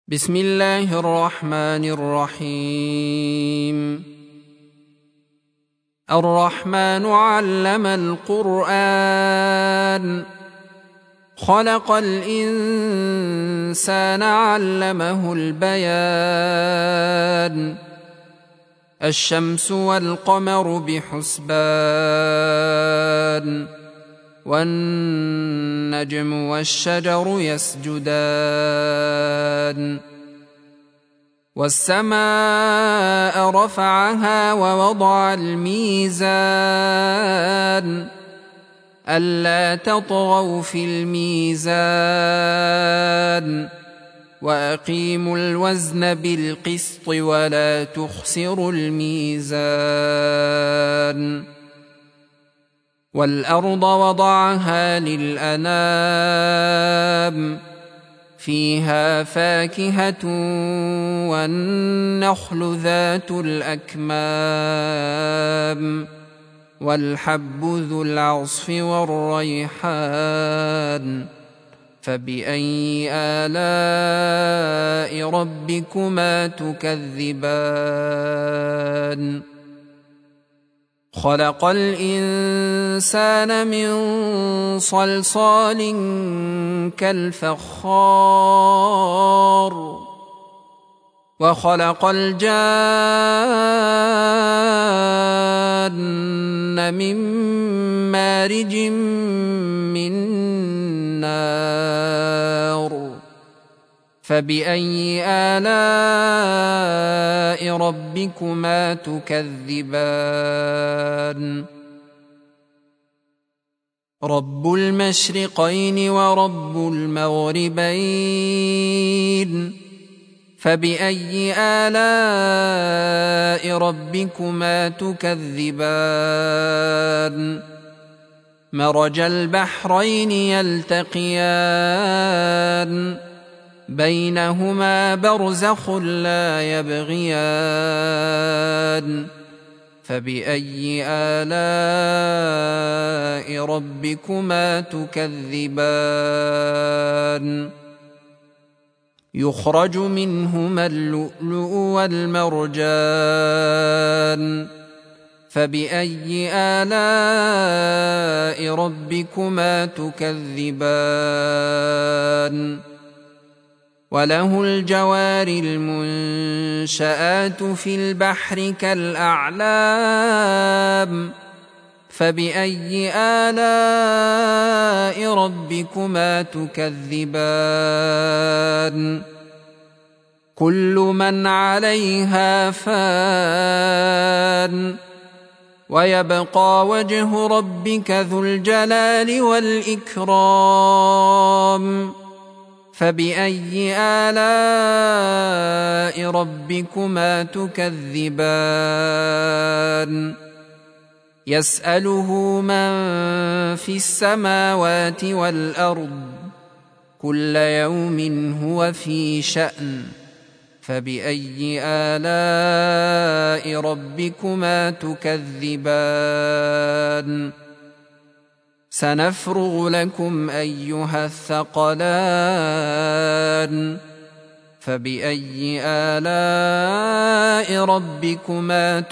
بسم الله الرحمن الرحيم. الرحمن علم القرآن، خلق الإنسان علمه البيان. الشمس والقمر بحسبان، والنجم والشجر يسجدان. والسماء رفعها ووضع الميزان، ألا تطغوا في الميزان، وأقيموا الوزن بالقسط ولا تخسروا الميزان. والأرض وضعها للأنام، فيها فاكهة والنخل ذات الأكمام، والحب ذو العصف والريحان. فبأي آلاء ربكما تكذبان؟ خلق الإنسان من صلصال كالفخار، وخلق الجان من مارج من نار. فبأي آلاء ربكما تكذبان؟ رب المشرقين ورب المغربين، فبأي آلاء ربكما تكذبان؟ مرج البحرين يلتقيان، بينهما برزخ لا يبغيان. فبأي آلاء ربكما تكذبان؟ يخرج منهما اللؤلؤ والمرجان. فبأي آلاء ربكما تكذبان؟ وله الجوار المنشآت في البحر كالأعلام. فبأي آلاء ربكما تكذبان؟ كل من عليها فان، ويبقى وجه ربك ذو الجلال والإكرام. فبأي آلاء ربكما تكذبان؟ يسأله من في السماوات والأرض، كل يوم هو في شأن. فبأي آلاء ربكما تكذبان؟ سنفرغ لكم أيها الثقلان. فبأي آلاء ربكما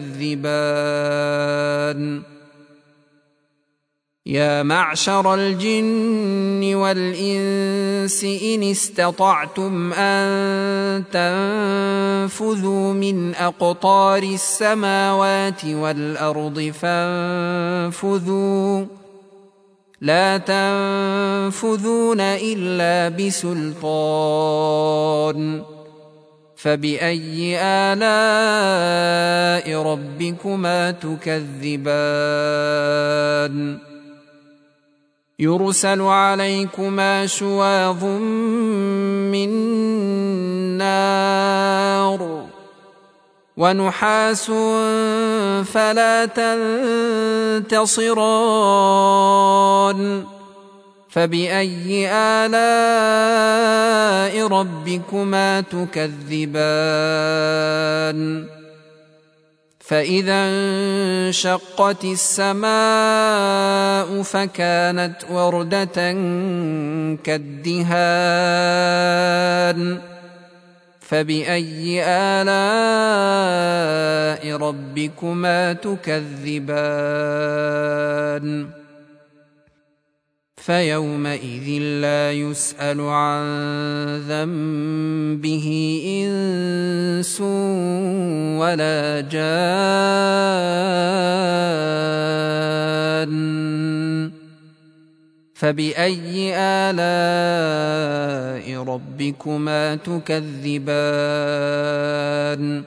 تكذبان؟ يا معشر الجن والإنس إن استطعتم أن تنفذوا من أقطار السماوات والأرض فانفذوا، لا تنفذون إلا بسلطان. فبأي آلاء ربكما تكذبان؟ يرسل عليكما شواظ من نار، ونحاس فلا تنتصران. فبأي آلاء ربكما تكذبان؟ فإذا انشقت السماء فكانت وردة كالدهان. فبأي آلاء ربكما تكذبان فيومئذ لا يسأل عن ذنبه إنس ولا جان فبأي آلاء ربكما تكذبان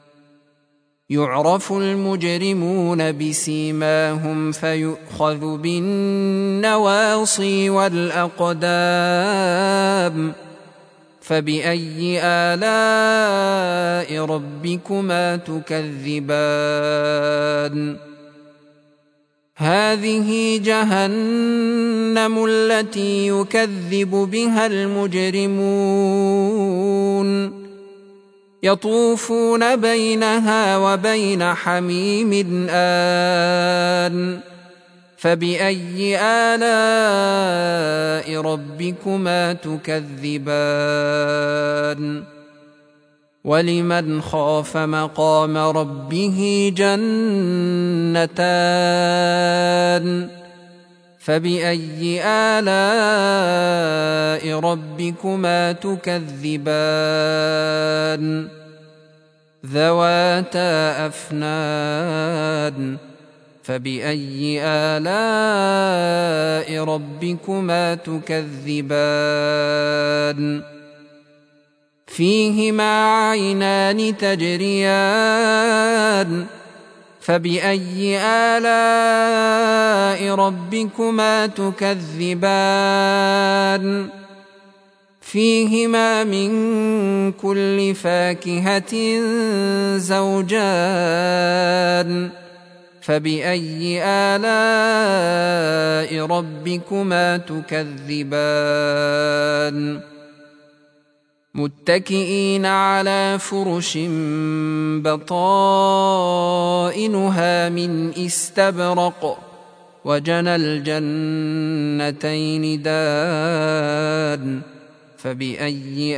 يعرف المجرمون بسيماهم فيؤخذ بالنواصي والأقدام فبأي آلاء ربكما تكذبان هذه جهنم التي يكذب بها المجرمون يطوفون بينها وبين حميم آن فبأي آلاء ربكما تكذبان ولمن خاف مقام ربه جنتان فبأي آلاء ربكما تكذبان ذواتا أفنان فبأي آلاء ربكما تكذبان فيهما عينان تجريان فبأي آلاء ربكما تكذبان فيهما من كل فاكهة زوجان فبأي آلاء ربكما تكذبان متكئين على فرش بطائنها من استبرق وجنى الجنتين دان فبأي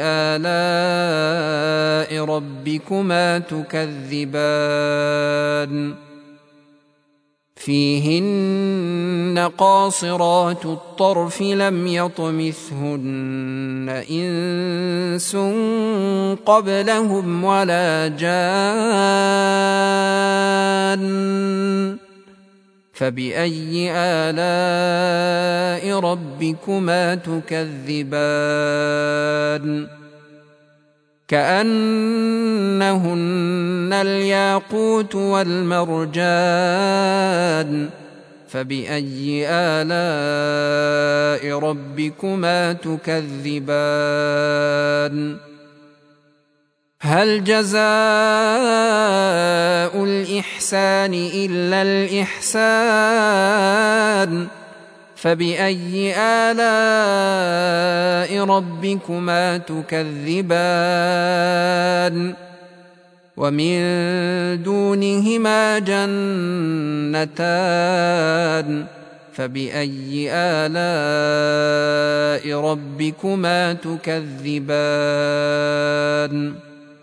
آلاء ربكما تكذبان فيهن قاصرات الطرف لم يطمثهن إنس قبلهم ولا جان فبأي آلاء ربكما تكذبان كأنهن الياقوت والمرجان فبأي آلاء ربكما تكذبان هل جزاء الإحسان إلا الإحسان فبأي آلاء ربكما تكذبان ومن دونهما جنتان فبأي آلاء ربكما تكذبان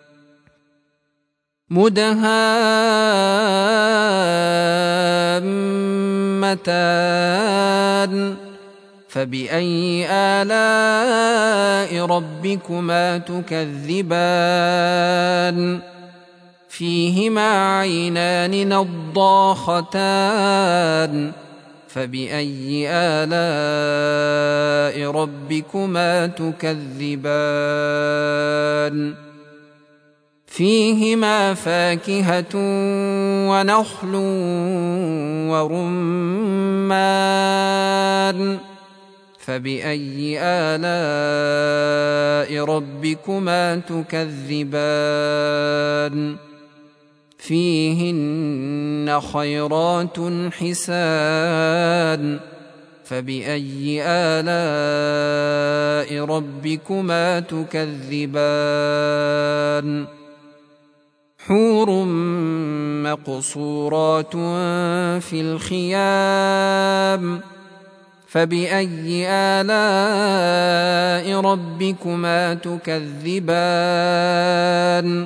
مدهامتان فبأي آلاء ربكما تكذبان فيهما عينان نضاختان فبأي آلاء ربكما تكذبان فيهما فاكهة ونخل ورمان فبأي آلاء ربكما تكذبان فيهن خيرات حسان فبأي آلاء ربكما تكذبان حور مقصورات في الخيام فبأي آلاء ربكما تكذبان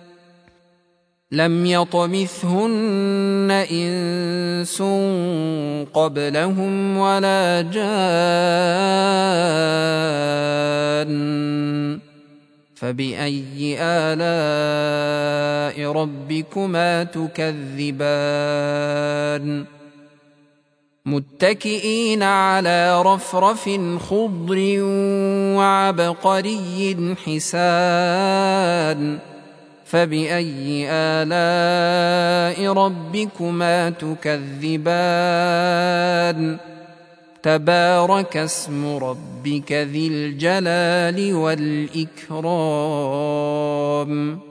لم يطمثهن إنس قبلهم ولا جان فبأي آلاء ربكما تكذبان متكئين على رفرف خضر وعبقري حسان فبأي آلاء ربكما تكذبان تبارك اسم ربك ذي الجلال والإكرام